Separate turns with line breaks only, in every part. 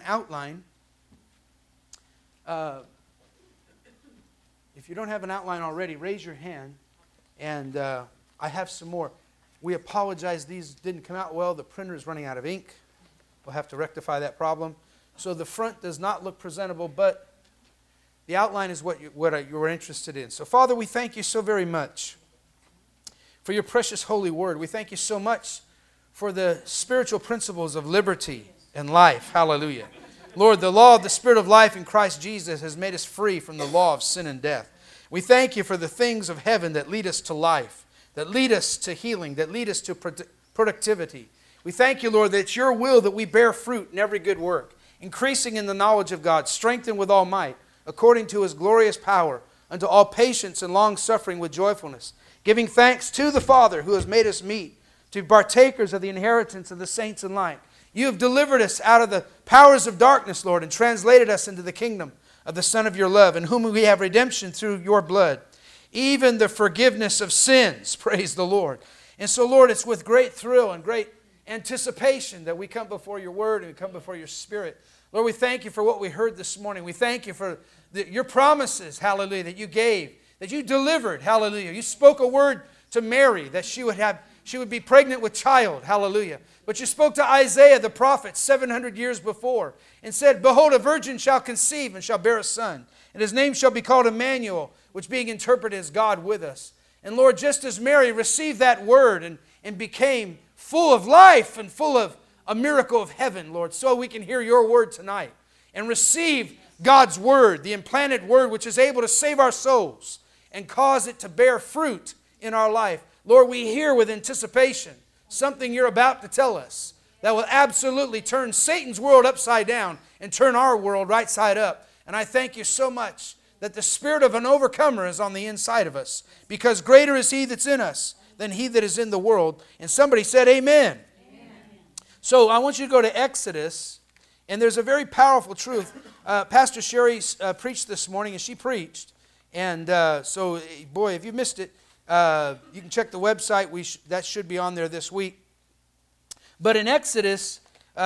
outline, if you don't have an outline already, raise your hand, and I have some more. We apologize, these didn't come out well. The printer is running out of ink. We'll have to rectify that problem. So the front does not look presentable, but the outline is what you were interested in. So Father, we thank you so very much for your precious holy word. We thank you so much for the spiritual principles of liberty and life. Hallelujah. Lord, the law of the Spirit of life in Christ Jesus has made us free from the law of sin and death. We thank you for the things of heaven that lead us to life, that lead us to healing, that lead us to productivity. We thank you, Lord, that it's your will that we bear fruit in every good work, increasing in the knowledge of God, strengthened with all might, according to His glorious power, unto all patience and long-suffering with joyfulness, giving thanks to the Father who has made us meet, to be partakers of the inheritance of the saints in light. You have delivered us out of the powers of darkness, Lord, and translated us into the kingdom of the Son of your love, in whom we have redemption through your blood, even the forgiveness of sins. Praise the Lord. And so, Lord, it's with great thrill and great anticipation that we come before your word and we come before your Spirit. Lord, we thank you for what we heard this morning. We thank you for your promises, hallelujah, that you gave, that you delivered, hallelujah. You spoke a word to Mary that she would be pregnant with child, hallelujah. But you spoke to Isaiah the prophet 700 years before and said, behold, a virgin shall conceive and shall bear a son, and his name shall be called Emmanuel, which being interpreted is God with us. And Lord, just as Mary received that word and became full of life and full of a miracle of heaven, Lord, so we can hear your word tonight and receive God's word, the implanted word which is able to save our souls and cause it to bear fruit in our life. Lord, we hear with anticipation something you're about to tell us that will absolutely turn Satan's world upside down and turn our world right side up. And I thank you so much that the spirit of an overcomer is on the inside of us, because greater is He that's in us than he that is in the world. And somebody said amen. So I want you to go to Exodus, and there's a very powerful truth. Pastor Sherry preached this morning, and she preached. And so, boy, if you missed it, you can check the website. That should be on there this week. But in Exodus,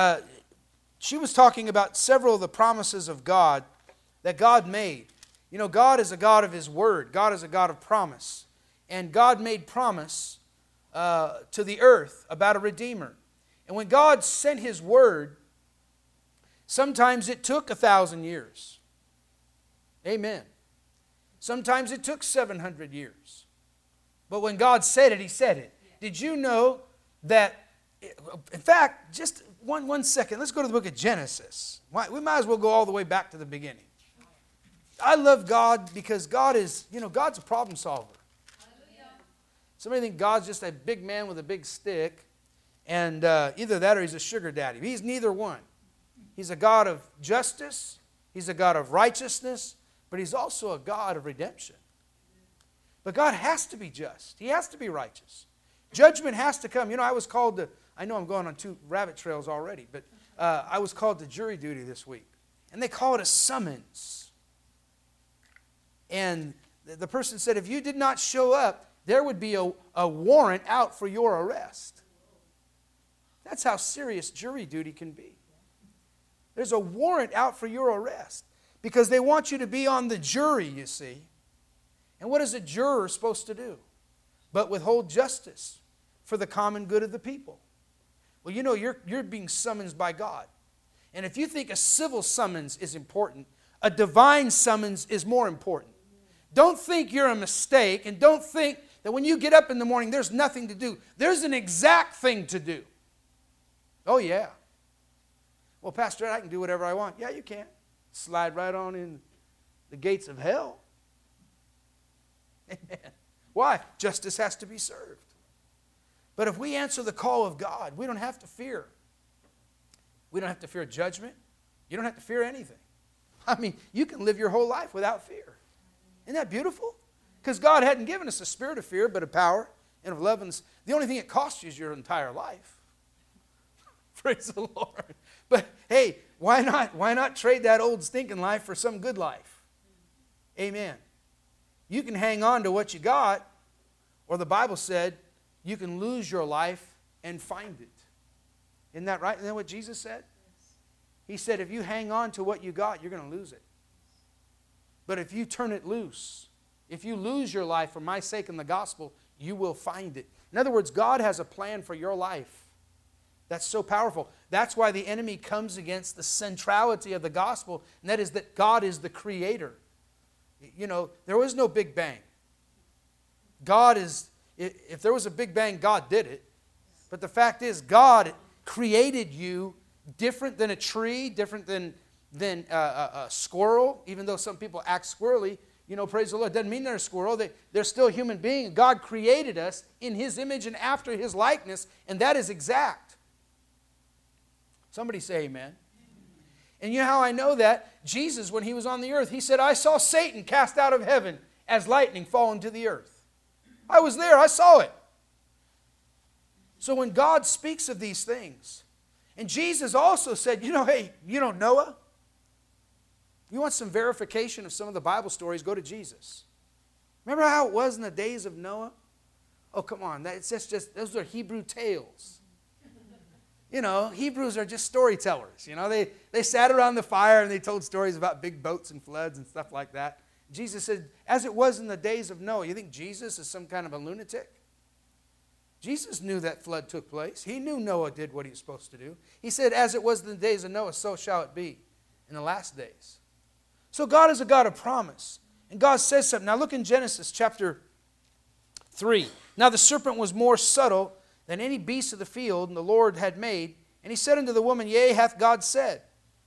she was talking about several of the promises of God that God made. You know, God is a God of His Word. God is a God of promise. And God made promise to the earth about a Redeemer. And when God sent His Word, sometimes it took 1,000 years. Amen. Sometimes it took 700 years. But when God said it, He said it. Did you know that, in fact, just one second, let's go to the book of Genesis. We might as well go all the way back to the beginning. I love God because God is, God's a problem solver. Somebody think God's just a big man with a big stick, and either that or He's a sugar daddy. He's neither one. He's a God of justice. He's a God of righteousness, but He's also a God of redemption. But God has to be just. He has to be righteous. Judgment has to come. I was called to, I know I'm going on 2 rabbit trails already, but I was called to jury duty this week. And they call it a summons. And the person said, if you did not show up, there would be a warrant out for your arrest. That's how serious jury duty can be. There's a warrant out for your arrest because they want you to be on the jury, you see. And what is a juror supposed to do? But withhold justice for the common good of the people. Well, you're being summoned by God. And if you think a civil summons is important, a divine summons is more important. Don't think you're a mistake, and don't think that when you get up in the morning, there's nothing to do. There's an exact thing to do. Oh, yeah. Well, Pastor, I can do whatever I want. Yeah, you can. Slide right on in the gates of hell. Amen. Why? Justice has to be served. But if we answer the call of God, we don't have to fear. We don't have to fear judgment. You don't have to fear anything. I mean, you can live your whole life without fear. Isn't that beautiful? Because God hadn't given us a spirit of fear, but of power and of love. And the only thing it costs you is your entire life. Praise the Lord. But hey, why not trade that old stinking life for some good life? Amen. You can hang on to what you got, or the Bible said you can lose your life and find it. Isn't that right? Isn't that what Jesus said? He said, if you hang on to what you got, you're going to lose it. But if you turn it loose, if you lose your life for my sake and the gospel, you will find it. In other words, God has a plan for your life. That's so powerful. That's why the enemy comes against the centrality of the gospel, and that is that God is the creator. You know, there was no Big Bang. If there was a Big Bang, God did it. But the fact is, God created you different than a tree, different than a squirrel, even though some people act squirrely. You know, praise the Lord. Doesn't mean they're a squirrel. They're still a human being. God created us in His image and after His likeness, and that is exact. Somebody say amen. And you know how I know that? Jesus, when He was on the earth, He said, I saw Satan cast out of heaven as lightning fall into the earth. I was there. I saw it. So when God speaks of these things, and Jesus also said, you know, hey, you know Noah? You want some verification of some of the Bible stories, go to Jesus. Remember how it was in the days of Noah? Oh, come on. It's just those are Hebrew tales. You know, Hebrews are just storytellers. You know, they sat around the fire and they told stories about big boats and floods and stuff like that. Jesus said, as it was in the days of Noah. You think Jesus is some kind of a lunatic? Jesus knew that flood took place. He knew Noah did what he was supposed to do. He said, as it was in the days of Noah, so shall it be in the last days. So God is a God of promise. And God says something. Now look in Genesis chapter 3. Now the serpent was more subtle than any beast of the field, and the Lord had made. And he said unto the woman, yea, hath God said.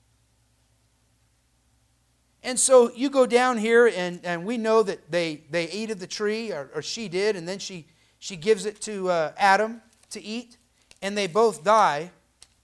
And so you go down here, and we know that they ate of the tree, or she did, and then she gives it to Adam to eat, and they both die.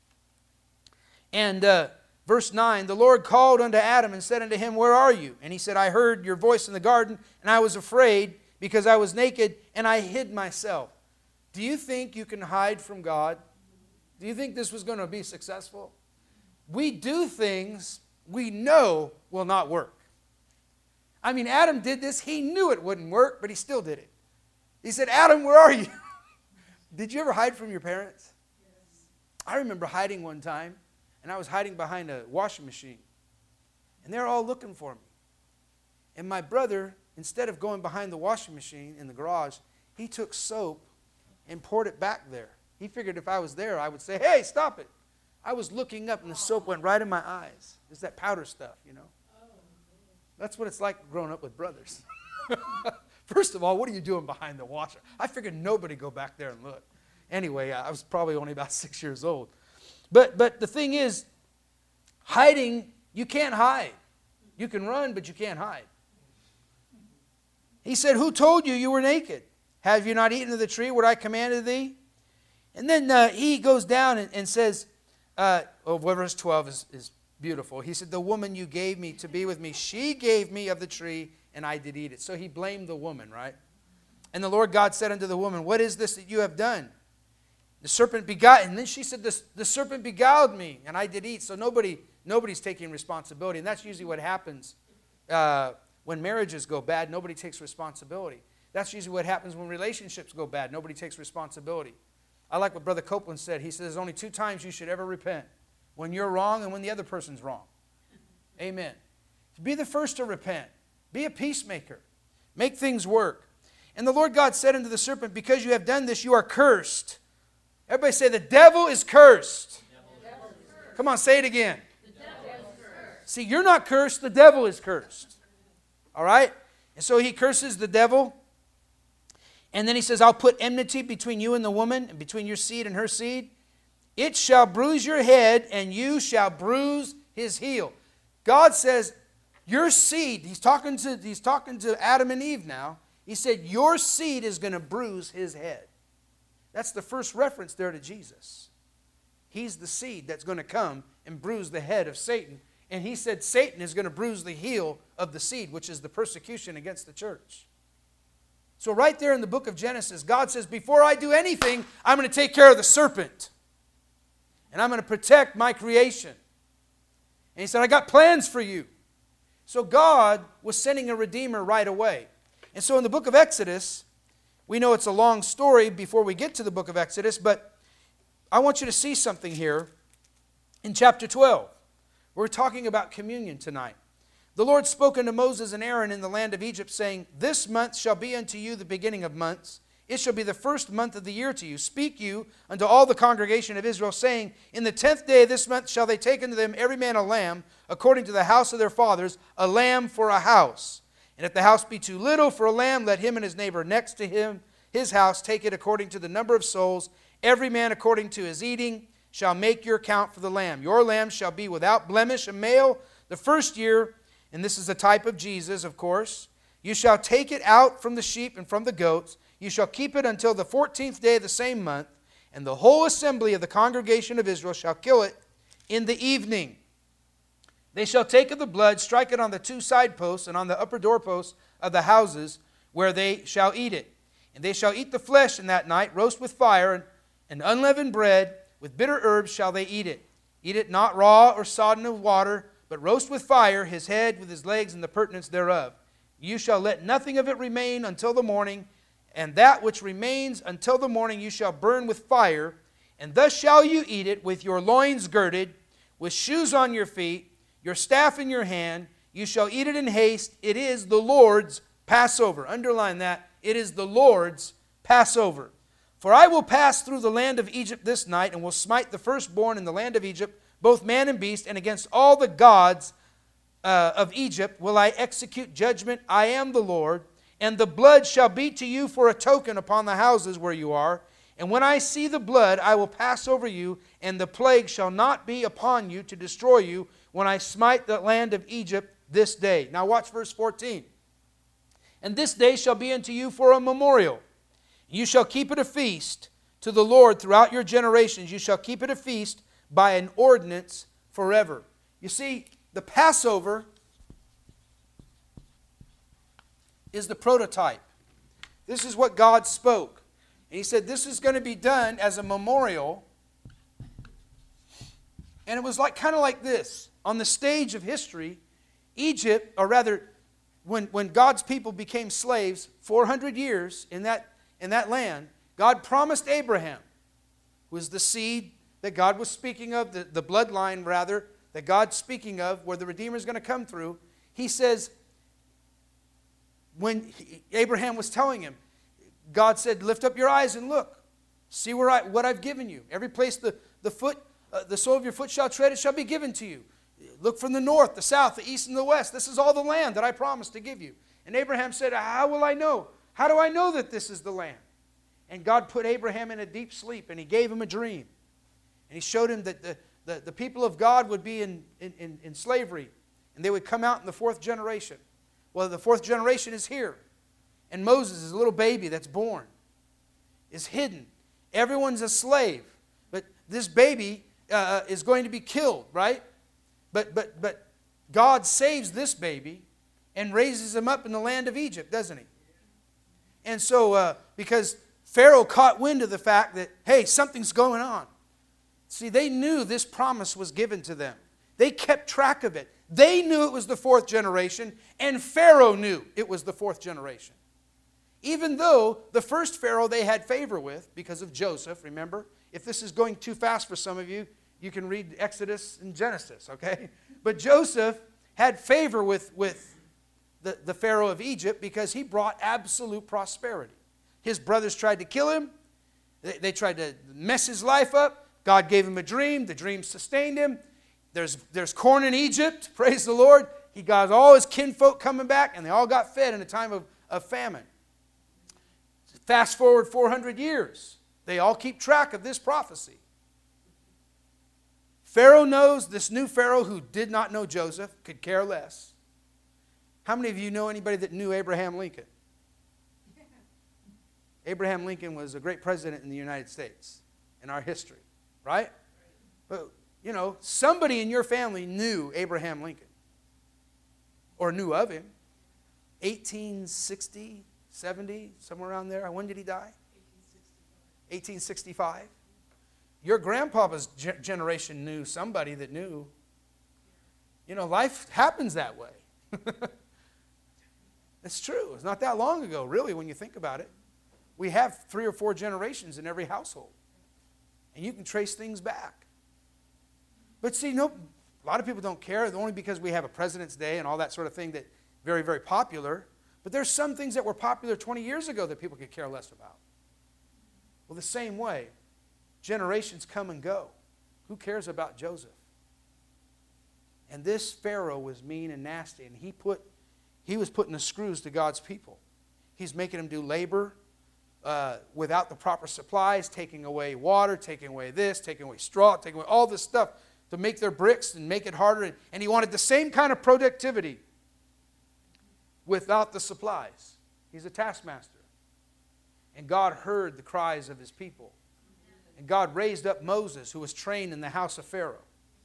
And verse 9, the Lord called unto Adam and said unto him, where are you? And he said, I heard your voice in the garden, and I was afraid, because I was naked, and I hid myself. Do you think you can hide from God? Do you think this was going to be successful? We do things we know will not work. I mean, Adam did this. He knew it wouldn't work, but he still did it. He said, Adam, where are you? Did you ever hide from your parents? Yes. I remember hiding one time, and I was hiding behind a washing machine. And they're all looking for me. And my brother, instead of going behind the washing machine in the garage, he took soap and poured it back there. He figured if I was there, I would say, hey, stop it. I was looking up, and the soap went right in my eyes. It's that powder stuff, you know. That's what it's like growing up with brothers. First of all, what are you doing behind the washer? I figured nobody go back there and look. Anyway, I was probably only about 6 years old. But the thing is, hiding, you can't hide. You can run, but you can't hide. He said, who told you you were naked? Have you not eaten of the tree where I commanded thee? And then he goes down and says, verse 12 is beautiful. He said, the woman you gave me to be with me, she gave me of the tree, and I did eat it. So he blamed the woman, right? And the Lord God said unto the woman, what is this that you have done? The serpent beguiled, and then she said, the serpent beguiled me, and I did eat. So nobody's taking responsibility, and that's usually what happens when marriages go bad. Nobody takes responsibility. That's usually what happens when relationships go bad. Nobody takes responsibility. I like what Brother Copeland said. He said there's only 2 times you should ever repent. When you're wrong and when the other person's wrong. Amen. Be the first to repent. Be a peacemaker. Make things work. And the Lord God said unto the serpent, because you have done this, you are cursed. Everybody say, the devil is cursed. Come on, say it again. See, you're not cursed. The devil is cursed. All right? And so he curses the devil. And then he says, I'll put enmity between you and the woman, and between your seed and her seed. It shall bruise your head, and you shall bruise his heel. God says, your seed, he's talking to Adam and Eve now. He said, your seed is going to bruise his head. That's the first reference there to Jesus. He's the seed that's going to come and bruise the head of Satan. And he said Satan is going to bruise the heel of the seed, which is the persecution against the church. So right there in the book of Genesis, God says, before I do anything, I'm going to take care of the serpent. And I'm going to protect my creation. And he said, I got plans for you. So God was sending a Redeemer right away. And so in the book of Exodus, we know it's a long story before we get to the book of Exodus, but I want you to see something here in chapter 12. We're talking about communion tonight. The Lord spoke unto Moses and Aaron in the land of Egypt, saying, This month shall be unto you the beginning of months. It shall be the first month of the year to you. Speak you unto all the congregation of Israel, saying, In the 10th day of this month shall they take unto them every man a lamb, according to the house of their fathers, a lamb for a house. And if the house be too little for a lamb, let him and his neighbor next to him, his house, take it according to the number of souls. Every man according to his eating shall make your count for the lamb. Your lamb shall be without blemish, a male, the first year. And this is a type of Jesus, of course. You shall take it out from the sheep and from the goats. You shall keep it until the 14th day of the same month. And the whole assembly of the congregation of Israel shall kill it in the evening. They shall take of the blood, strike it on the 2 side posts and on the upper doorposts of the houses where they shall eat it. And they shall eat the flesh in that night, roast with fire, and unleavened bread, with bitter herbs shall they eat it. Eat it not raw or sodden of water, but roast with fire his head with his legs and the purtenance thereof. You shall let nothing of it remain until the morning, and that which remains until the morning you shall burn with fire. And thus shall you eat it with your loins girded, with shoes on your feet, your staff in your hand. You shall eat it in haste. It is the Lord's Passover. Underline that. It is the Lord's Passover. For I will pass through the land of Egypt this night, and will smite the firstborn in the land of Egypt, both man and beast, and against all the gods of Egypt will I execute judgment. I am the Lord. And the blood shall be to you for a token upon the houses where you are. And when I see the blood, I will pass over you, and the plague shall not be upon you to destroy you when I smite the land of Egypt this day. Now watch verse 14. And this day shall be unto you for a memorial. You shall keep it a feast to the Lord throughout your generations. You shall keep it a feast by an ordinance forever. You see, the Passover is the prototype. This is what God spoke. And He said this is going to be done as a memorial. And it was kind of like this. On the stage of history, Egypt, or rather, when God's people became slaves, 400 years in that land, God promised Abraham, who was the seed that God was speaking of, the bloodline rather, that God's speaking of, where the Redeemer is going to come through. He says, when Abraham was telling him, God said, lift up your eyes and look. See what I've given you. Every place the sole of your foot shall tread, it shall be given to you. Look from the north, the south, the east, and the west. This is all the land that I promised to give you. And Abraham said, how will I know? How do I know that this is the land? And God put Abraham in a deep sleep, and He gave him a dream. And He showed him that the people of God would be in slavery, and they would come out in the 4th generation. Well, the 4th generation is here. And Moses is a little baby that's born, is hidden. Everyone's a slave. But this baby is going to be killed, right? But God saves this baby and raises him up in the land of Egypt, doesn't He? And so, because Pharaoh caught wind of the fact that, hey, something's going on. See, they knew this promise was given to them. They kept track of it. They knew it was the 4th generation, and Pharaoh knew it was the 4th generation. Even though the first Pharaoh they had favor with because of Joseph, remember? If this is going too fast for some of you, you can read Exodus and Genesis, okay? But Joseph had favor with the Pharaoh of Egypt because he brought absolute prosperity. His brothers tried to kill him. They tried to mess his life up. God gave him a dream. The dream sustained him. There's corn in Egypt. Praise the Lord. He got all his kinfolk coming back, and they all got fed in a time of famine. Fast forward 400 years. They all keep track of this prophecy. Pharaoh knows, this new Pharaoh who did not know Joseph, could care less. How many of you know anybody that knew Abraham Lincoln? Abraham Lincoln was a great president in the United States in our history, right? But, somebody in your family knew Abraham Lincoln or knew of him. 1860, 70, somewhere around there. When did he die? 1865. Your grandpapa's generation knew somebody that knew. Life happens that way. It's true. It's not that long ago, really, when you think about it. We have 3 or 4 generations in every household. And you can trace things back. But see, a A lot of people don't care, only because we have a President's Day and all that sort of thing that very, very popular. But there's some things that were popular 20 years ago that people could care less about. Well, the same way, generations come and go. Who cares about Joseph? And this Pharaoh was mean and nasty, and he was putting the screws to God's people. He's making them do labor without the proper supplies, taking away water, taking away this, taking away straw, taking away all this stuff to make their bricks and make it harder. And he wanted the same kind of productivity without the supplies. He's a taskmaster. And God heard the cries of his people. And God raised up Moses, who was trained in the house of Pharaoh.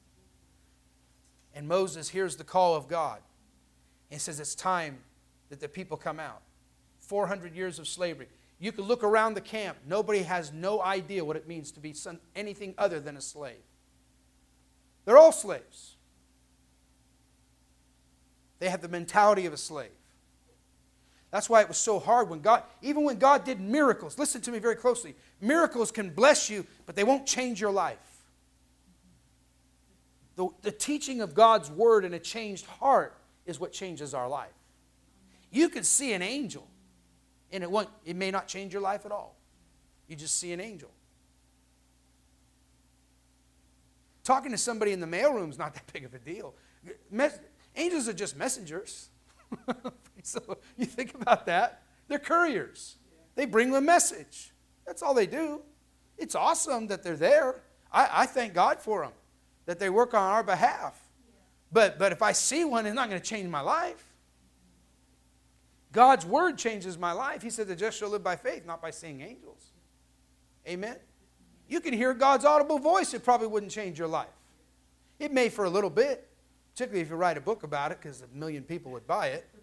And Moses hears the call of God. And says it's time that the people come out. 400 years of slavery. You can look around the camp. Nobody has no idea what it means to be anything other than a slave. They're all slaves. They have the mentality of a slave. That's why it was so hard even when God did miracles. Listen to me very closely. Miracles can bless you, but they won't change your life. The teaching of God's word and a changed heart is what changes our life. You could see an angel, and it may not change your life at all. You just see an angel. Talking to somebody in the mailroom is not that big of a deal. Angels are just messengers. So you think about that. They're couriers. They bring the message. That's all they do. It's awesome that they're there. I thank God for them, that they work on our behalf. But if I see one, it's not going to change my life. God's word changes my life. He said the just shall live by faith, not by seeing angels. Amen? You can hear God's audible voice. It probably wouldn't change your life. It may for a little bit, particularly if you write a book about it, because 1 million people would buy it.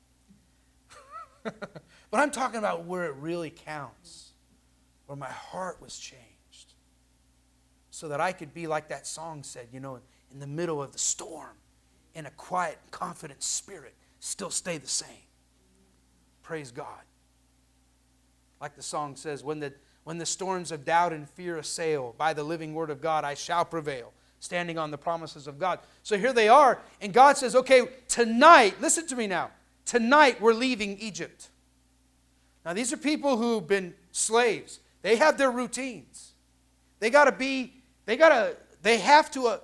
But I'm talking about where it really counts, where my heart was changed, so that I could be like that song said, in the middle of the storm, in a quiet, confident spirit, still stay the same. Praise God. Like the song says, when the storms of doubt and fear assail, by the living word of God I shall prevail, standing on the promises of God. So here they are, and God says, okay, tonight, listen to me now, tonight we're leaving Egypt. Now these are people who've been slaves. They have their routines. They have to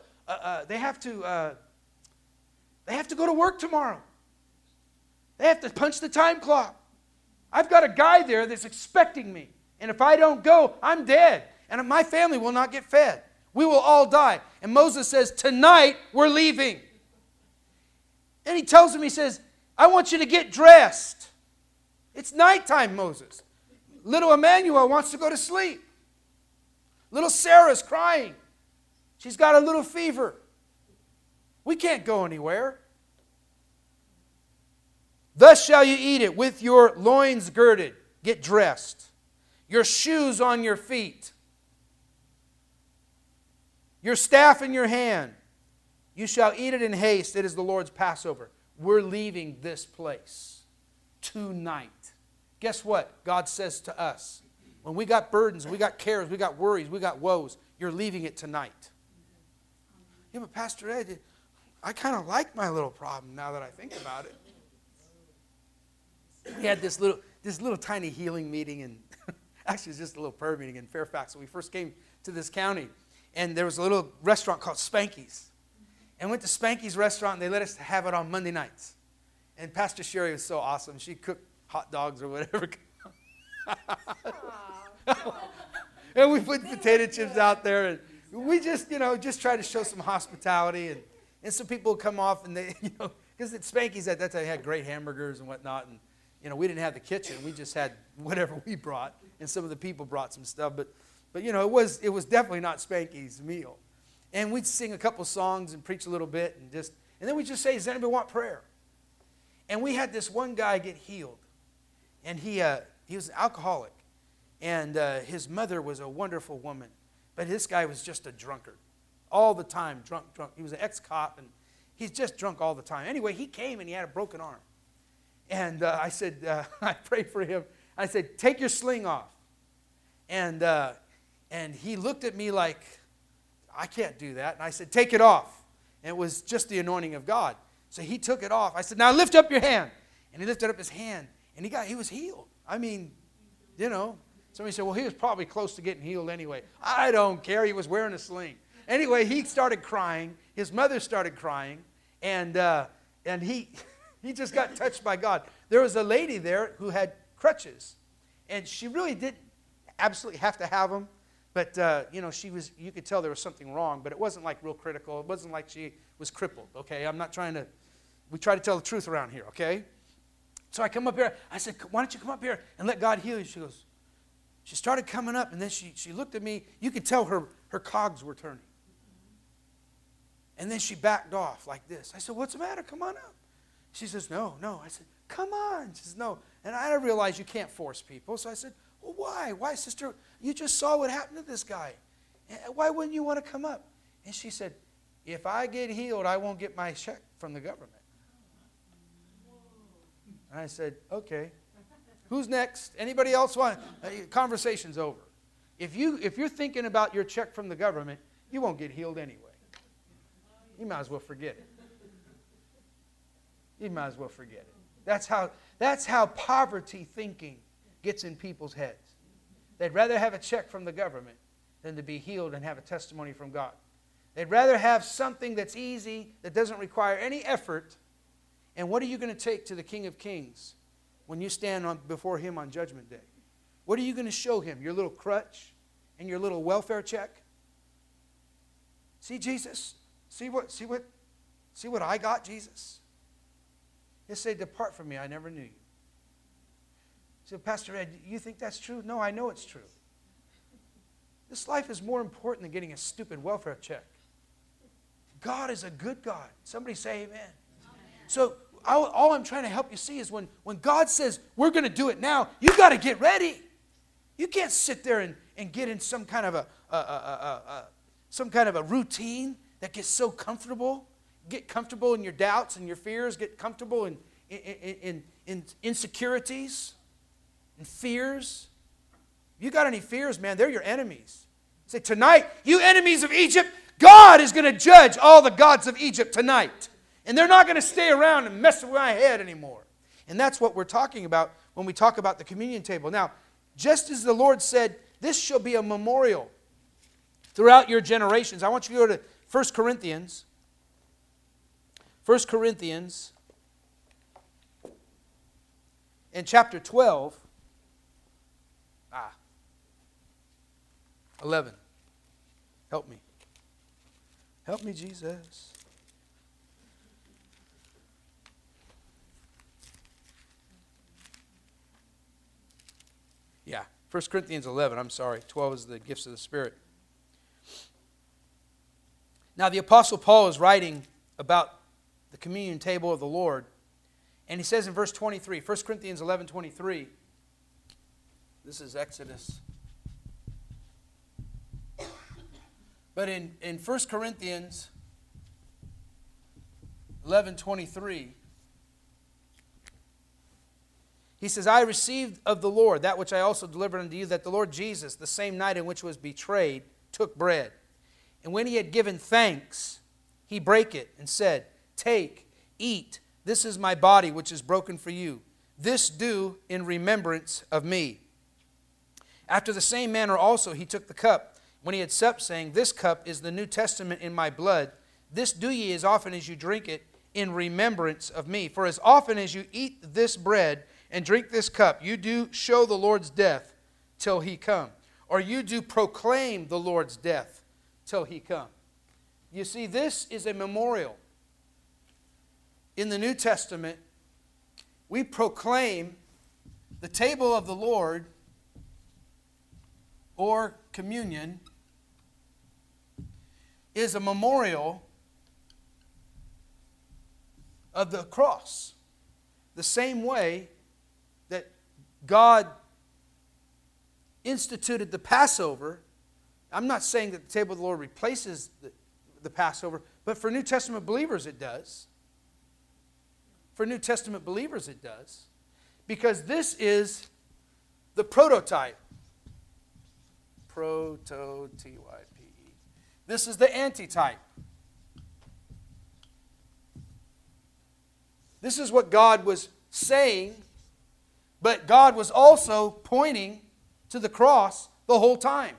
go to work tomorrow. They have to punch the time clock. I've got a guy there that's expecting me. And if I don't go, I'm dead. And my family will not get fed. We will all die. And Moses says, tonight we're leaving. And he tells him, he says, I want you to get dressed. It's nighttime, Moses. Little Emmanuel wants to go to sleep. Little Sarah's crying. She's got a little fever. We can't go anywhere. Thus shall you eat it, with your loins girded. Get dressed. Your shoes on your feet. Your staff in your hand. You shall eat it in haste. It is the Lord's Passover. We're leaving this place tonight. Guess what? God says to us, when we got burdens, we got cares, we got worries, we got woes, you're leaving it tonight. Yeah, but Pastor Ed, I kind of like my little problem now that I think about it. We had this little tiny healing meeting, and actually it's just a little prayer meeting in Fairfax when we first came to this county. And there was a little restaurant called Spanky's. And went to Spanky's restaurant, and they let us have it on Monday nights. And Pastor Sherry was so awesome. She cooked hot dogs or whatever. And we put potato chips out there, and we just try to show some hospitality. And some people would come off, and they, because at Spanky's at that time, they had great hamburgers and whatnot. And, we didn't have the kitchen. We just had whatever we brought. And some of the people brought some stuff. But it was definitely not Spanky's meal. And we'd sing a couple songs and preach a little bit. And then we'd just say, does anybody want prayer? And we had this one guy get healed. And he was an alcoholic. And his mother was a wonderful woman. But this guy was just a drunkard. All the time, drunk. He was an ex-cop, and he's just drunk all the time. Anyway, he came, and he had a broken arm. And I said, I prayed for him. I said, take your sling off. And he looked at me like, I can't do that. And I said, take it off. And it was just the anointing of God. So he took it off. I said, now lift up your hand. And he lifted up his hand, and he was healed. I mean, you know, somebody said, well, he was probably close to getting healed anyway. I don't care. He was wearing a sling. Anyway, he started crying. His mother started crying, and he just got touched by God. There was a lady there who had crutches, and she really didn't absolutely have to have them. But, you know, you could tell there was something wrong, but it wasn't like real critical. It wasn't like she was crippled, okay? We try to tell the truth around here, okay? So I come up here. I said, why don't you come up here and let God heal you? She started coming up, and then she looked at me. You could tell her cogs were turning. And then she backed off like this. I said, what's the matter? Come on up. She says, no. I said, come on. She says, no. And I realized you can't force people. So I said, well, why? Why, sister? You just saw what happened to this guy. Why wouldn't you want to come up? And she said, if I get healed, I won't get my check from the government. And I said, okay. Who's next? Anybody else want? Conversation's over. If you're thinking about your check from the government, you won't get healed anyway. You might as well forget it. You might as well forget it. That's how poverty thinking gets in people's heads. They'd rather have a check from the government than to be healed and have a testimony from God. They'd rather have something that's easy, that doesn't require any effort. And what are you going to take to the King of Kings when you stand before Him on Judgment Day? What are you going to show Him? Your little crutch and your little welfare check? See, Jesus? See what I got, Jesus? He'll say, depart from me, I never knew you. So, Pastor Ed, you think that's true? No, I know it's true. This life is more important than getting a stupid welfare check. God is a good God. Somebody say amen. So all I'm trying to help you see is when God says, we're going to do it now, you got to get ready. You can't sit there and get in some kind of a routine that gets so comfortable. Get comfortable in your doubts and your fears. Get comfortable in insecurities and fears. If you got any fears, man, they're your enemies. Say, tonight, you enemies of Egypt, God is going to judge all the gods of Egypt tonight. And they're not going to stay around and mess with my head anymore. And that's what we're talking about when we talk about the communion table. Now, just as the Lord said, this shall be a memorial throughout your generations. I want you to go to 1 Corinthians. 1 Corinthians in chapter 12. 11. Help me. Help me, Jesus. Yeah, 1 Corinthians 11, I'm sorry. 12 is the gifts of the Spirit. Now, the Apostle Paul is writing about the communion table of the Lord. And he says in verse 23, 1 Corinthians 11:23, this is Exodus. But in 1 Corinthians 11:23, he says, I received of the Lord that which I also delivered unto you, that the Lord Jesus, the same night in which was betrayed, took bread. And when he had given thanks, he brake it and said, take, eat, this is my body which is broken for you. This do in remembrance of me. After the same manner also he took the cup, when he had supped, saying, this cup is the New Testament in my blood. This do ye as often as you drink it in remembrance of me. For as often as you eat this bread and drink this cup, you do show the Lord's death till he come. Or you do proclaim the Lord's death till he come. You see, this is a memorial. In the New Testament, we proclaim the table of the Lord, or communion, is a memorial of the cross. The same way that God instituted the Passover. I'm not saying that the table of the Lord replaces the Passover, but for New Testament believers it does. For New Testament believers it does. Because this is the prototype. Proto-T-Y-P-E. This is the antitype. This is what God was saying, but God was also pointing to the cross the whole time.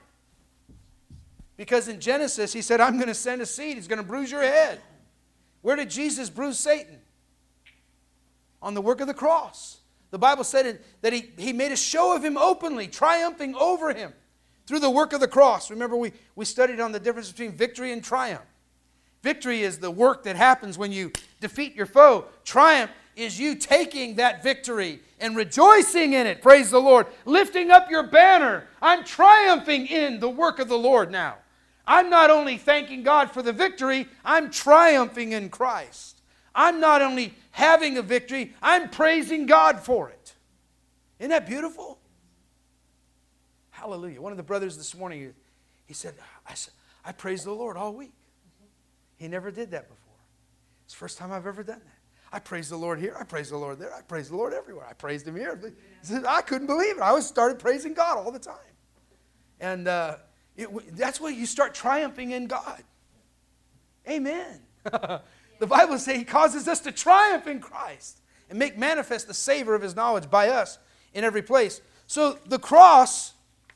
Because in Genesis, He said, I'm going to send a seed. He's going to bruise your head. Where did Jesus bruise Satan? On the work of the cross. The Bible said that he made a show of Him openly, triumphing over him through the work of the cross. Remember, we studied on the difference between victory and triumph. Victory is the work that happens when you defeat your foe. Triumph is you taking that victory and rejoicing in it. Praise the Lord. Lifting up your banner. I'm triumphing in the work of the Lord now. I'm not only thanking God for the victory, I'm triumphing in Christ. I'm not only having a victory, I'm praising God for it. Isn't that beautiful? Hallelujah. One of the brothers this morning, he said, I praised the Lord all week. He never did that before. It's the first time I've ever done that. I praise the Lord here. I praise the Lord there. I praise the Lord everywhere. I praised Him here. He said, I couldn't believe it. I started praising God all the time. And that's where you start triumphing in God. Amen. The Bible says He causes us to triumph in Christ and make manifest the savor of His knowledge by us in every place. So the cross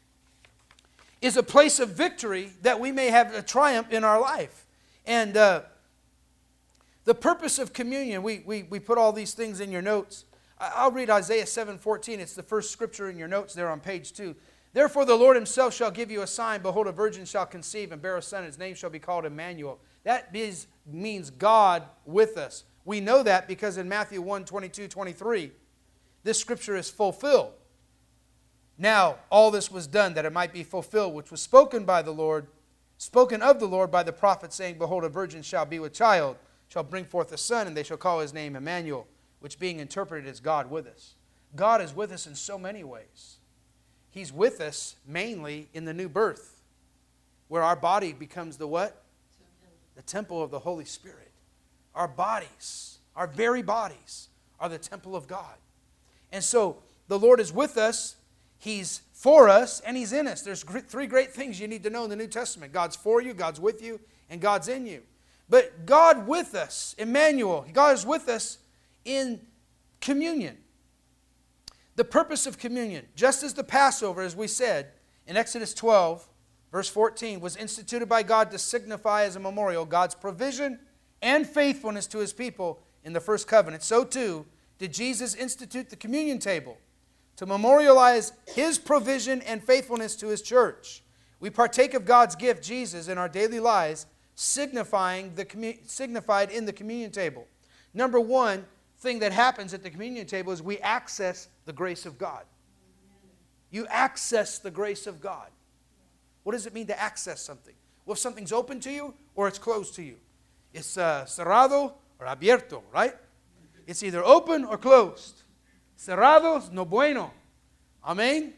is a place of victory that we may have a triumph in our life. And the purpose of communion, we put all these things in your notes. I'll read Isaiah 7:14. It's the first scripture in your notes there on page 2. Therefore the Lord Himself shall give you a sign. Behold, a virgin shall conceive and bear a son. His name shall be called Emmanuel. That means God with us. We know that because in Matthew 1:22-23, this scripture is fulfilled. Now, all this was done that it might be fulfilled, which was spoken of the Lord by the prophet, saying, Behold, a virgin shall be with child, shall bring forth a son, and they shall call His name Emmanuel, which being interpreted is God with us. God is with us in so many ways. He's with us mainly in the new birth, where our body becomes the what? The temple of the Holy Spirit. Our bodies, our very bodies, are the temple of God. And so the Lord is with us, He's for us, and He's in us. There's three great things you need to know in the New Testament. God's for you, God's with you, and God's in you. But God with us, Emmanuel, God is with us in communion. The purpose of communion, just as the Passover, as we said, in Exodus 12, verse 14, was instituted by God to signify as a memorial God's provision and faithfulness to His people in the first covenant. So too did Jesus institute the communion table to memorialize His provision and faithfulness to His church. We partake of God's gift, Jesus, in our daily lives, signified in the communion table. Number one thing that happens at the communion table is we access the grace of God. You access the grace of God. What does it mean to access something? Well, if something's open to you or it's closed to you. It's cerrado or abierto, right? It's either open or closed. Cerrado es no bueno. Amen?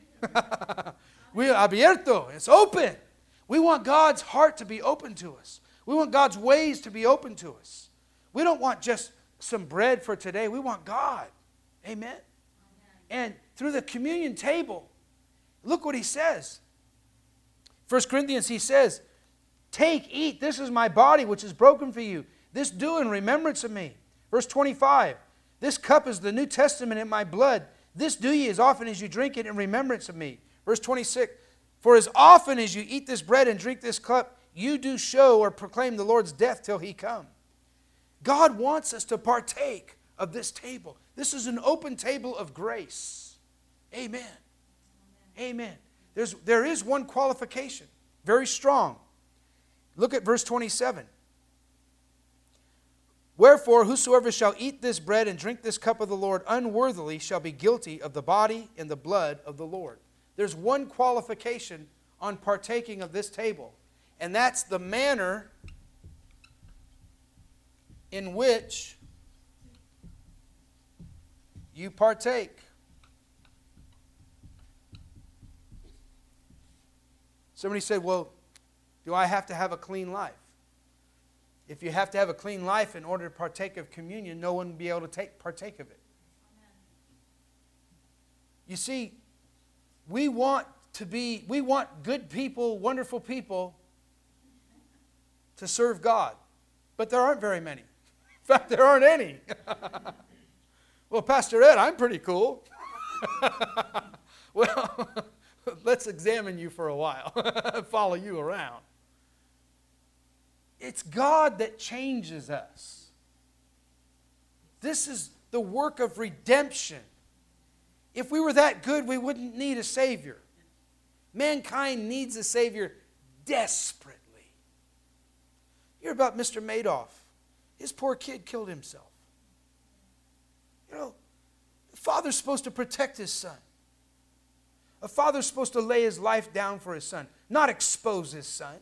We abierto. It's open. We want God's heart to be open to us. We want God's ways to be open to us. We don't want just some bread for today. We want God. Amen? And through the communion table, look what He says. 1 Corinthians, He says, take, eat, this is my body which is broken for you. This do in remembrance of me. Verse 25, this cup is the New Testament in my blood. This do ye as often as you drink it in remembrance of me. Verse 26, for as often as you eat this bread and drink this cup, you do show or proclaim the Lord's death till He come. God wants us to partake of this table. This is an open table of grace. Amen. Amen. There is one qualification, very strong. Look at verse 27. Wherefore, whosoever shall eat this bread and drink this cup of the Lord unworthily shall be guilty of the body and the blood of the Lord. There's one qualification on partaking of this table, and that's the manner in which you partake. Somebody said, well, do I have to have a clean life? If you have to have a clean life in order to partake of communion, no one will be able to partake of it. You see, we want good people, wonderful people to serve God. But there aren't very many. In fact, there aren't any. Well, Pastor Ed, I'm pretty cool. Well, let's examine you for a while, follow you around. It's God that changes us. This is the work of redemption. If we were that good, we wouldn't need a Savior. Mankind needs a Savior desperately. You hear about Mr. Madoff. His poor kid killed himself. You know, the father's supposed to protect his son. A father's supposed to lay his life down for his son, not expose his son.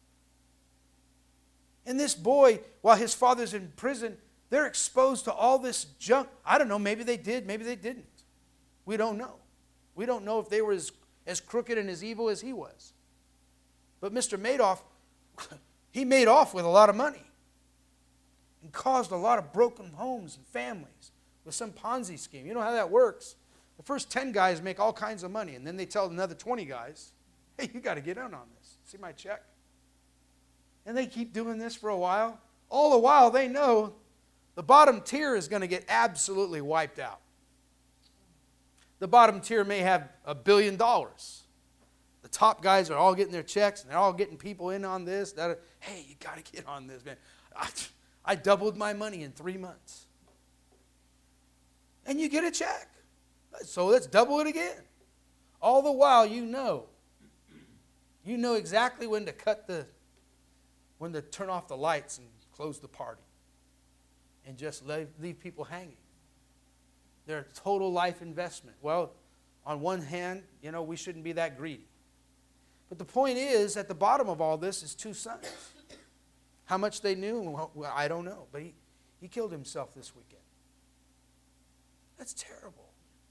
And this boy, while his father's in prison, they're exposed to all this junk. I don't know, maybe they did, maybe they didn't. We don't know. We don't know if they were as crooked and as evil as he was. But Mr. Madoff, he made off with a lot of money and caused a lot of broken homes and families with some Ponzi scheme. You know how that works? The first 10 guys make all kinds of money, and then they tell another 20 guys, hey, you got to get in on this. See my check? And they keep doing this for a while. All the while, they know the bottom tier is going to get absolutely wiped out. The bottom tier may have $1 billion. The top guys are all getting their checks, and they're all getting people in on this. That. Hey, you got to get on this, man. I doubled my money in 3 months. And you get a check. So let's double it again. All the while, you know exactly when to when to turn off the lights and close the party. And just leave people hanging. Their total life investment. Well, on one hand, we shouldn't be that greedy. But the point is, at the bottom of all this is 2 sons. How much they knew, well, I don't know. But he killed himself this weekend. That's terrible.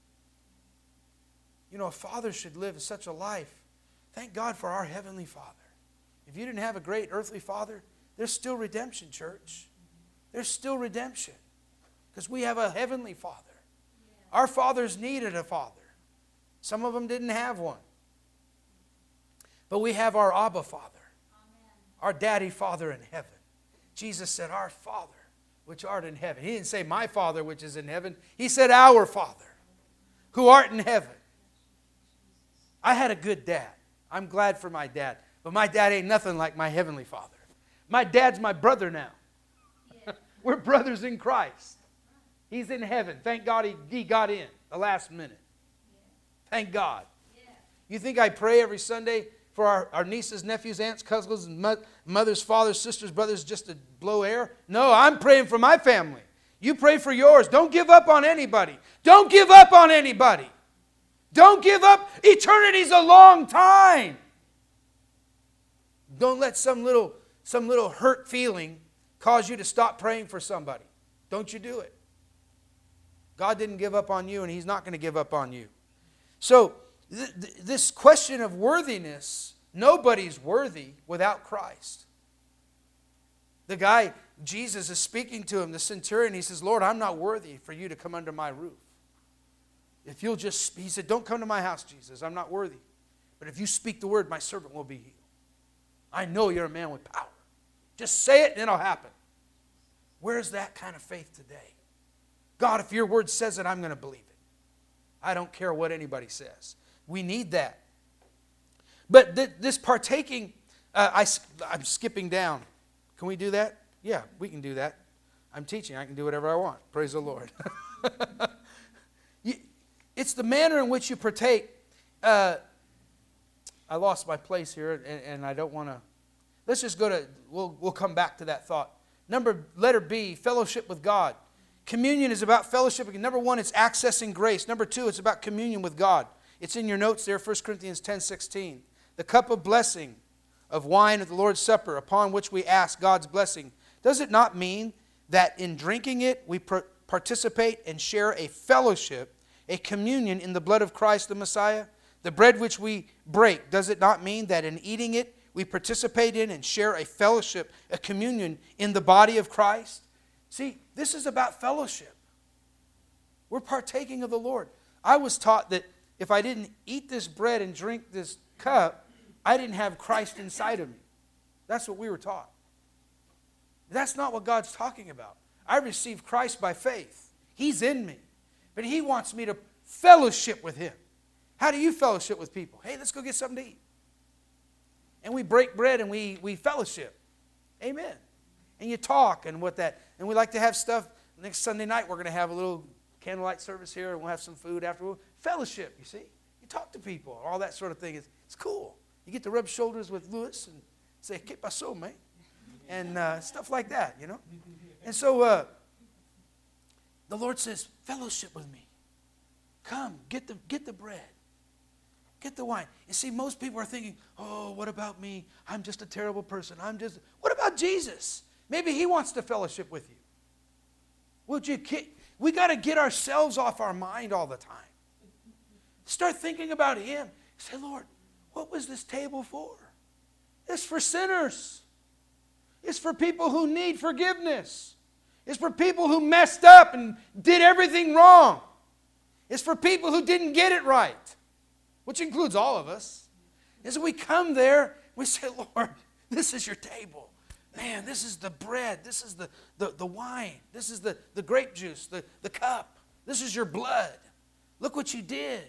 A father should live such a life. Thank God for our Heavenly Father. If you didn't have a great earthly father, there's still redemption, church. There's still redemption. Because we have a Heavenly Father. Our fathers needed a father. Some of them didn't have one. But we have our Abba Father. Amen. Our Daddy Father in heaven. Jesus said, our Father, which art in heaven. He didn't say my Father, which is in heaven. He said, our Father, who art in heaven. I had a good dad. I'm glad for my dad. But my dad ain't nothing like my Heavenly Father. My dad's my brother now. Yeah. We're brothers in Christ. He's in heaven. Thank God he got in the last minute. Yeah. Thank God. Yeah. You think I pray every Sunday for our nieces, nephews, aunts, cousins, and mothers, fathers, sisters, brothers just to blow air? No, I'm praying for my family. You pray for yours. Don't give up on anybody. Don't give up on anybody. Don't give up. Eternity's a long time. Don't let some little hurt feeling cause you to stop praying for somebody. Don't you do it. God didn't give up on you, and He's not going to give up on you. So, this question of worthiness, nobody's worthy without Christ. The guy, Jesus is speaking to him, the centurion, he says, Lord, I'm not worthy for you to come under my roof. If you'll just, he said, don't come to my house, Jesus. I'm not worthy. But if you speak the word, my servant will be healed. I know you're a man with power. Just say it and it'll happen. Where's that kind of faith today? God, if your word says it, I'm going to believe it. I don't care what anybody says. We need that. But this partaking, I'm skipping down. Can we do that? Yeah, we can do that. I'm teaching. I can do whatever I want. Praise the Lord. It's the manner in which you partake. I lost my place here, and I don't want to. Let's just go to, we'll come back to that thought. Letter B, fellowship with God. Communion is about fellowship. Number 1, it's accessing grace. Number 2, it's about communion with God. It's in your notes there, 1 Corinthians 10:16. The cup of blessing of wine at the Lord's Supper, upon which we ask God's blessing. Does it not mean that in drinking it, we participate and share a fellowship, a communion in the blood of Christ the Messiah? The bread which we break, does it not mean that in eating it, we participate in and share a fellowship, a communion in the body of Christ? See, this is about fellowship. We're partaking of the Lord. I was taught that if I didn't eat this bread and drink this cup, I didn't have Christ inside of me. That's what we were taught. That's not what God's talking about. I received Christ by faith. He's in me. But He wants me to fellowship with Him. How do you fellowship with people? Hey, let's go get something to eat. And we break bread and we fellowship. Amen. And you talk and what that. And we like to have stuff. Next Sunday night we're going to have a little candlelight service here, and we'll have some food afterward. Fellowship, you see. You talk to people, all that sort of thing. It's cool. You get to rub shoulders with Lewis and say, "¿Qué pasó, man?" And stuff like that, you know. And so the Lord says, fellowship with me. Come, get the bread. Get the wine. And see, most people are thinking, oh, what about me? I'm just a terrible person. What about Jesus? Maybe He wants to fellowship with you. We got to get ourselves off our mind all the time. Start thinking about Him. Say, Lord, what was this table for? It's for sinners. It's for people who need forgiveness. It's for people who messed up and did everything wrong. It's for people who didn't get it right, which includes all of us. As we come there, we say, Lord, this is your table. Man, this is the bread. This is the wine. This is the grape juice, the cup. This is your blood. Look what you did.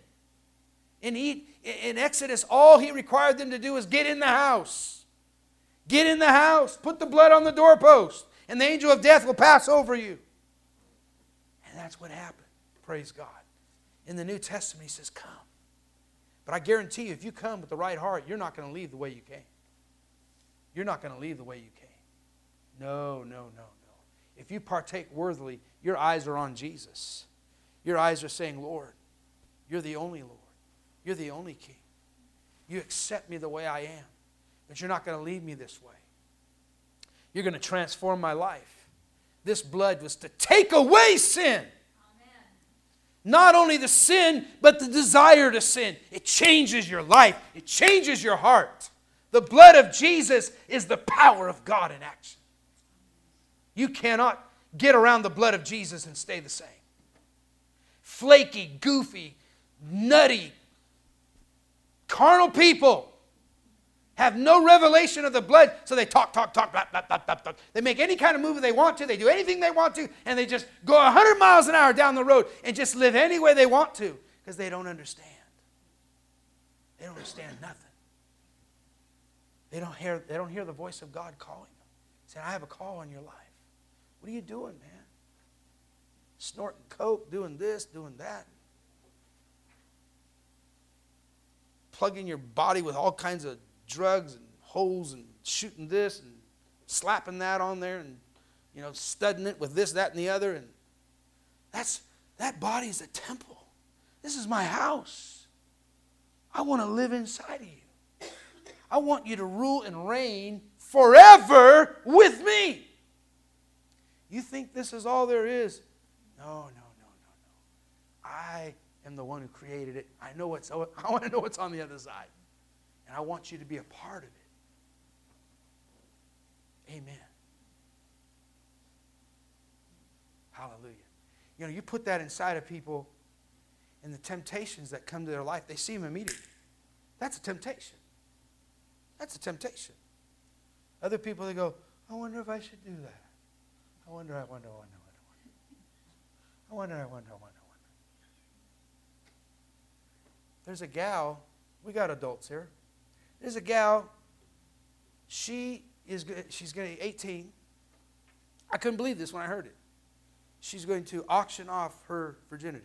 In Exodus, all He required them to do was get in the house. Get in the house. Put the blood on the doorpost. And the angel of death will pass over you. And that's what happened. Praise God. In the New Testament, He says, come. But I guarantee you, if you come with the right heart, you're not going to leave the way you came. You're not going to leave the way you came. No. If you partake worthily, your eyes are on Jesus. Your eyes are saying, Lord, you're the only Lord. You're the only King. You accept me the way I am. But you're not going to leave me this way. You're going to transform my life. This blood was to take away sin. Amen. Not only the sin, but the desire to sin. It changes your life. It changes your heart. The blood of Jesus is the power of God in action. You cannot get around the blood of Jesus and stay the same. Flaky, goofy, nutty, carnal people have no revelation of the blood, so they talk, blah, blah, blah, blah, blah. They make any kind of movie they want to. They do anything they want to, and they just go 100 miles an hour down the road and just live any way they want to because they don't understand. They don't understand nothing. They don't hear the voice of God calling them. Saying, I have a call on your life. What are you doing, man? Snorting coke, doing this, doing that. Plugging your body with all kinds of drugs and holes and shooting this and slapping that on there and, studding it with this, that, and the other. And that body's a temple. This is my house. I want to live inside of you. I want you to rule and reign forever with me. You think this is all there is? No. I am the one who created it. I want to know what's on the other side. And I want you to be a part of it. Amen. Hallelujah. You put that inside of people, and the temptations that come to their life, they see them immediately. That's a temptation. That's a temptation. Other people, they go, I wonder if I should do that. I wonder. There's a gal, we got adults here. There's a gal, she's going to be 18. I couldn't believe this when I heard it. She's going to auction off her virginity.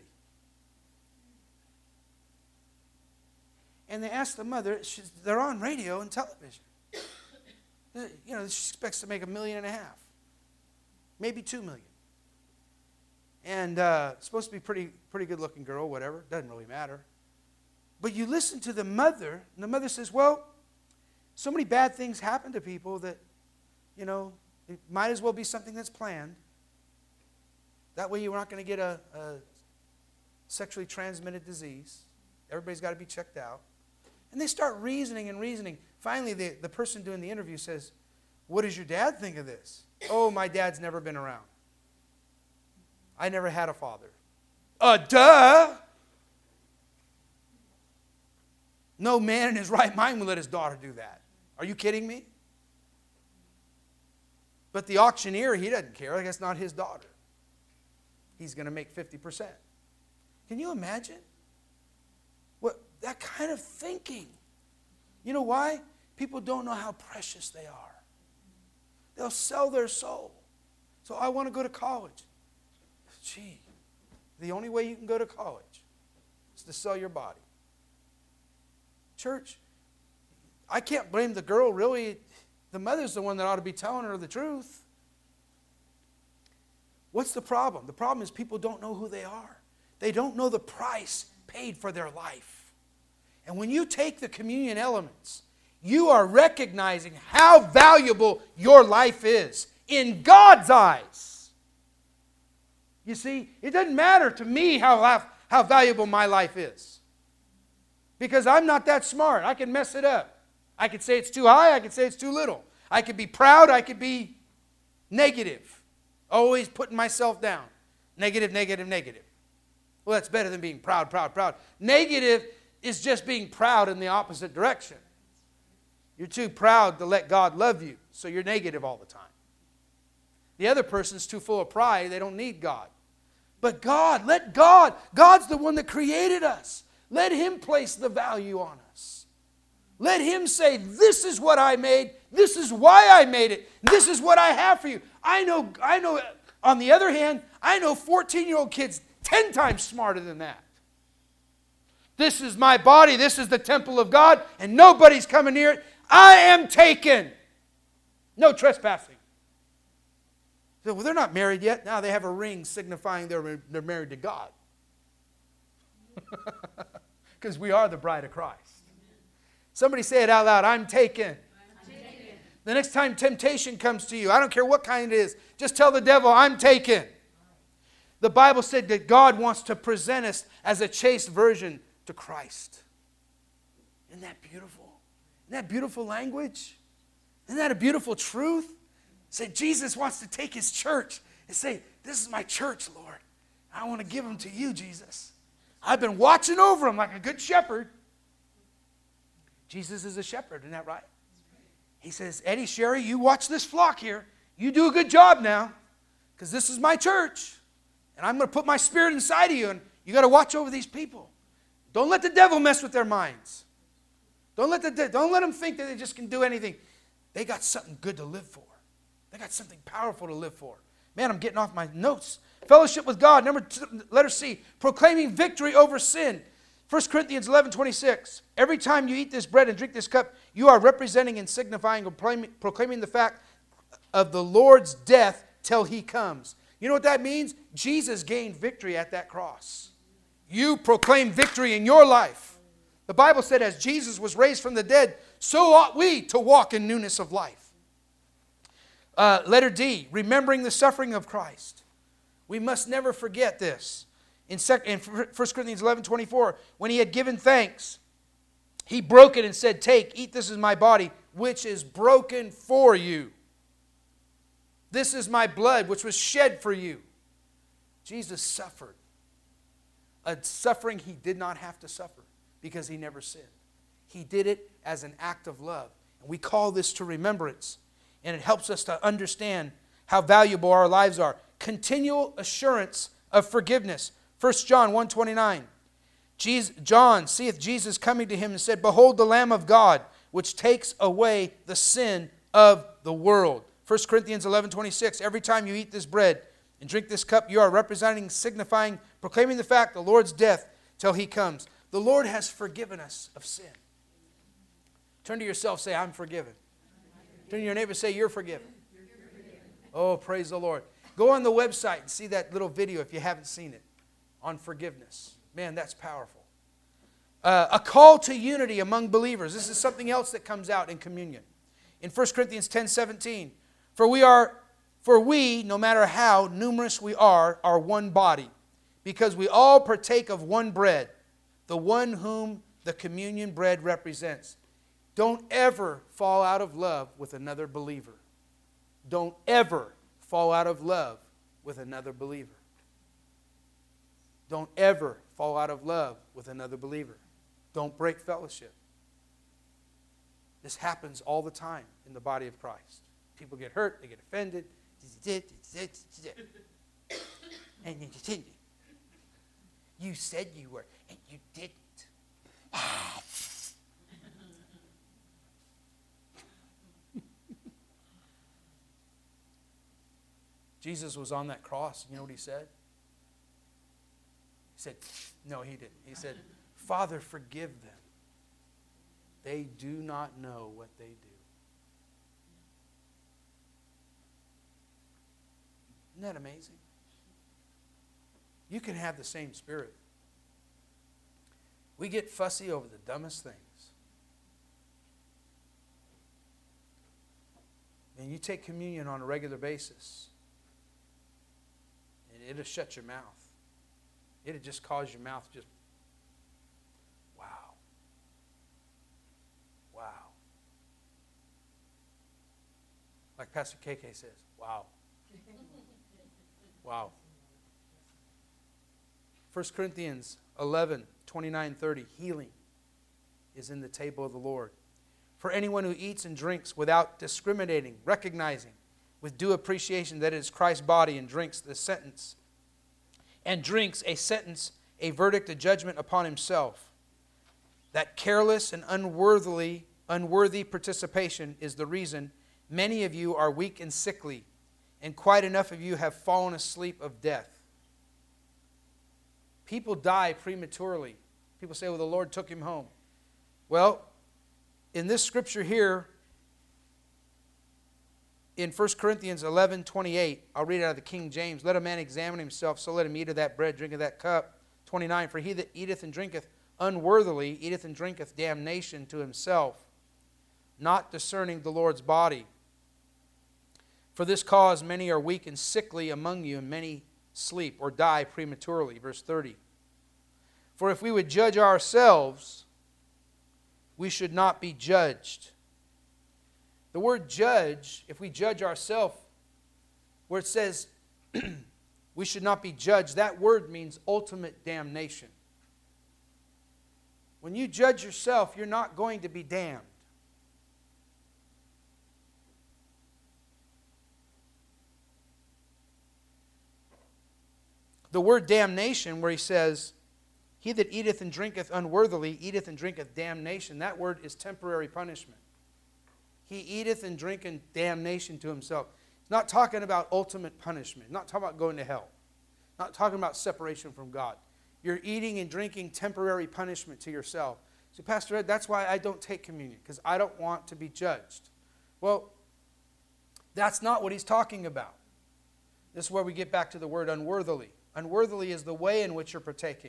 And they asked the mother, they're on radio and television. She expects to make $1.5 million. Maybe $2 million. And supposed to be pretty good looking girl, whatever. Doesn't really matter. But you listen to the mother, and the mother says, well, so many bad things happen to people that, it might as well be something that's planned. That way you're not going to get a sexually transmitted disease. Everybody's got to be checked out. And they start reasoning and reasoning. Finally, the person doing the interview says, what does your dad think of this? Oh, my dad's never been around. I never had a father. Duh! No man in his right mind would let his daughter do that. Are you kidding me? But the auctioneer, he doesn't care. That's not his daughter. He's going to make 50%. Can you imagine? What that kind of thinking. You know why? People don't know how precious they are. They'll sell their soul. So I want to go to college. Gee, the only way you can go to college is to sell your body. Church, I can't blame the girl, really. The mother's the one that ought to be telling her the truth. What's the problem? The problem is people don't know who they are. They don't know the price paid for their life. And when you take the communion elements, you are recognizing how valuable your life is in God's eyes. You see, it doesn't matter to me how valuable my life is. Because I'm not that smart. I can mess it up. I could say it's too high. I could say it's too little. I could be proud. I could be negative. Always putting myself down. Negative, negative, negative. Well, that's better than being proud, proud, proud. Negative is just being proud in the opposite direction. You're too proud to let God love you, so you're negative all the time. The other person's too full of pride. They don't need God. But God, let God. God's the one that created us. Let Him place the value on us. Let Him say, this is what I made. This is why I made it. This is what I have for you. I know, on the other hand, I know 14-year-old kids 10 times smarter than that. This is my body. This is the temple of God, and nobody's coming near it. I am taken. No trespassing. So, well, they're not married yet. Now they have a ring signifying they're married to God. Because we are the bride of Christ. Somebody say it out loud. I'm taken. I'm taken. The next time temptation comes to you, I don't care what kind it is, just tell the devil, I'm taken. The Bible said that God wants to present us as a chaste virgin to Christ. Isn't that beautiful? Isn't that beautiful language? Isn't that a beautiful truth? Say, Jesus wants to take His church and say, this is my church, Lord. I want to give them to you, Jesus. I've been watching over them like a good shepherd. Jesus is a shepherd, isn't that right? He says, Eddie, Sherry, you watch this flock here. You do a good job now, because this is my church. And I'm going to put my spirit inside of you, and you got to watch over these people. Don't let the devil mess with their minds. Don't let them think that they just can do anything. They got something good to live for. They got something powerful to live for. Man, I'm getting off my notes. Fellowship with God. Letter C, proclaiming victory over sin. 1 Corinthians 11:26. Every time you eat this bread and drink this cup, you are representing and signifying or proclaiming the fact of the Lord's death till He comes. You know what that means? Jesus gained victory at that cross. You proclaim victory in your life. The Bible said as Jesus was raised from the dead, so ought we to walk in newness of life. Letter D, remembering the suffering of Christ. We must never forget this. In 1 Corinthians 11:24, when He had given thanks, He broke it and said, take, eat, this is my body, which is broken for you. This is my blood, which was shed for you. Jesus suffered. A suffering He did not have to suffer because He never sinned. He did it as an act of love. And we call this to remembrance. And it helps us to understand how valuable our lives are. Continual assurance of forgiveness. 1 John 1:29. John seeth Jesus coming to him and said, behold the Lamb of God, which takes away the sin of the world. 1 Corinthians 11:26. Every time you eat this bread and drink this cup, you are representing, signifying, proclaiming the fact, the Lord's death till He comes. The Lord has forgiven us of sin. Turn to yourself, say, I'm forgiven. Turn to your neighbor, say, you're forgiven. Oh, praise the Lord. Go on the website and see that little video if you haven't seen it on forgiveness. Man, that's powerful. A call to unity among believers. This is something else that comes out in communion. In 1 Corinthians 10:17, for we, no matter how numerous we are one body, because we all partake of one bread, the one whom the communion bread represents. Don't ever fall out of love with another believer. Don't ever fall out of love with another believer. Don't ever fall out of love with another believer. Don't break fellowship. This happens all the time in the body of Christ. People get hurt, they get offended. You said you were, and you didn't. Jesus was on that cross. You know what he said? He said, no, he didn't. He said, Father, forgive them. They do not know what they do. Isn't that amazing? You can have the same spirit. We get fussy over the dumbest things. And you take communion on a regular basis, and it'll shut your mouth. It'll just cause your mouth just, wow. Wow. Like Pastor KK says, wow. Wow. 1 Corinthians 11, 29, 30, healing is in the table of the Lord. For anyone who eats and drinks without discriminating, recognizing with due appreciation that it is Christ's body, and drinks a sentence, a verdict, a judgment upon himself, that careless and unworthy participation is the reason many of you are weak and sickly, and quite enough of you have fallen asleep of death. People die prematurely. People say, well, the Lord took him home. Well, in this scripture here, in 1 Corinthians 11, 28, I'll read it out of the King James. Let a man examine himself, so let him eat of that bread, drink of that cup. 29, for he that eateth and drinketh unworthily, eateth and drinketh damnation to himself, not discerning the Lord's body. For this cause many are weak and sickly among you, and many sleep or die prematurely. Verse 30. For if we would judge ourselves, we should not be judged. The word judge, if we judge ourselves, where it says we should not be judged, that word means ultimate damnation. When you judge yourself, you're not going to be damned. The word damnation, where he says, he that eateth and drinketh unworthily, eateth and drinketh damnation, that word is temporary punishment. He eateth and drinketh damnation to himself. He's not talking about ultimate punishment. Not talking about going to hell. Not talking about separation from God. You're eating and drinking temporary punishment to yourself. So, Pastor Ed, that's why I don't take communion, because I don't want to be judged. Well, that's not what he's talking about. This is where we get back to the word unworthily. Unworthily is the way in which you're partaking.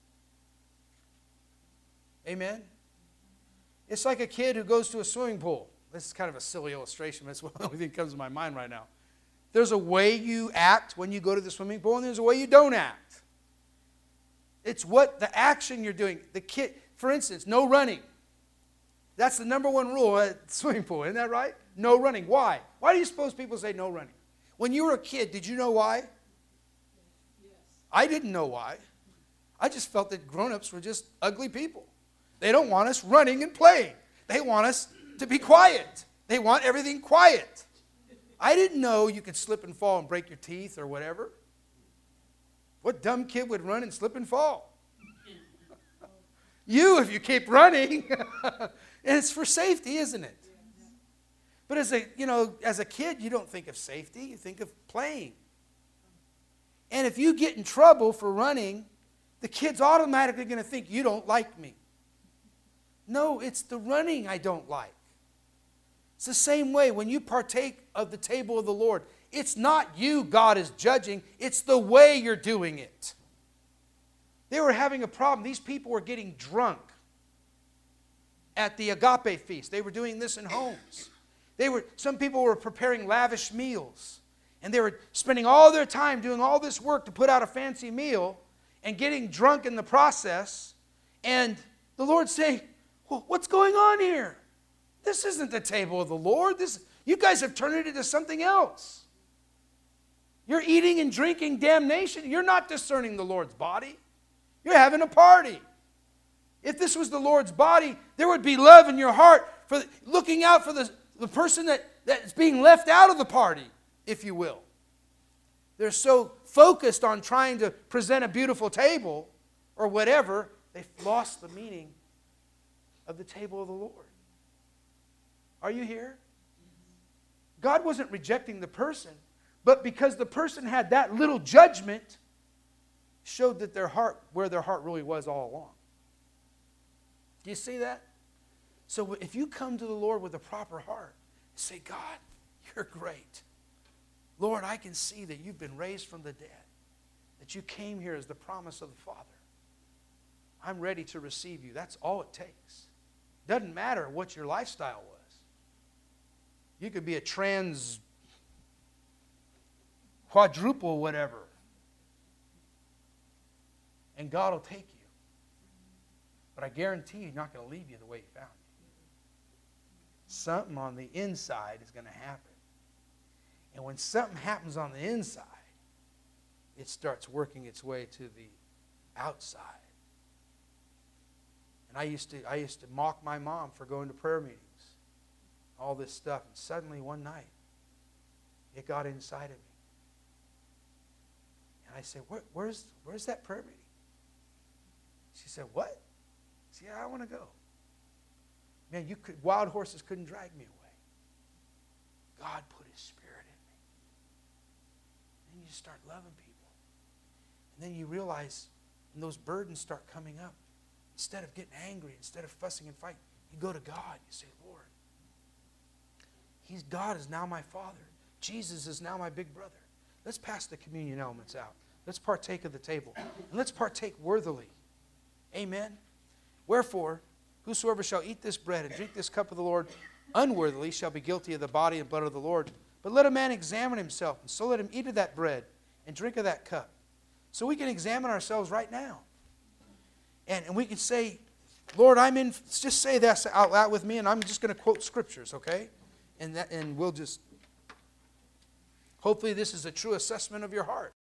Amen? It's like a kid who goes to a swimming pool. This is kind of a silly illustration, but it's the only thing that comes to my mind right now. There's a way you act when you go to the swimming pool, and there's a way you don't act. It's what the action you're doing. The kid, for instance, no running. That's the number one rule at the swimming pool, isn't that right? No running. Why? Why do you suppose people say no running? When you were a kid, did you know why? Yes. I didn't know why. I just felt that grown-ups were just ugly people. They don't want us running and playing. They want us to be quiet. They want everything quiet. I didn't know you could slip and fall and break your teeth or whatever. What dumb kid would run and slip and fall? You, if you keep running. And it's for safety, isn't it? But as a kid, you don't think of safety. You think of playing. And if you get in trouble for running, the kid's automatically going to think you don't like me. No, it's the running I don't like. It's the same way when you partake of the table of the Lord. It's not you God is judging. It's the way you're doing it. They were having a problem. These people were getting drunk at the agape feast. They were doing this in homes. Some people were preparing lavish meals. And they were spending all their time doing all this work to put out a fancy meal and getting drunk in the process. And the Lord's saying, well, what's going on here? This isn't the table of the Lord. You guys have turned it into something else. You're eating and drinking damnation. You're not discerning the Lord's body. You're having a party. If this was the Lord's body, there would be love in your heart for looking out for the person that's being left out of the party, if you will. They're so focused on trying to present a beautiful table or whatever, they've lost the meaning of the table of the Lord. Are you here? God wasn't rejecting the person, but because the person had that little judgment, showed that their heart, where their heart really was all along. Do you see that? So if you come to the Lord with a proper heart, say, God, you're great. Lord, I can see that you've been raised from the dead, that you came here as the promise of the Father. I'm ready to receive you. That's all it takes. Doesn't matter what your lifestyle was. You could be a quadruple whatever, and God will take you. But I guarantee He's not going to leave you the way He found you. Something on the inside is going to happen. And when something happens on the inside, it starts working its way to the outside. And I used to mock my mom for going to prayer meetings, all this stuff. And suddenly one night, it got inside of me. And I said, where's that prayer meeting? She said, what? I said, yeah, I want to go. Man, wild horses couldn't drag me away. God put His Spirit in me. Then you start loving people. And then you realize when those burdens start coming up, instead of getting angry, instead of fussing and fighting, you go to God. You say, Lord, God is now my Father. Jesus is now my big brother. Let's pass the communion elements out. Let's partake of the table. And let's partake worthily. Amen. Wherefore, whosoever shall eat this bread and drink this cup of the Lord unworthily shall be guilty of the body and blood of the Lord. But let a man examine himself, and so let him eat of that bread and drink of that cup. So we can examine ourselves right now. And we can say, Lord, just say this out loud with me, and I'm just going to quote scriptures, okay? And we'll just, hopefully this is a true assessment of your heart.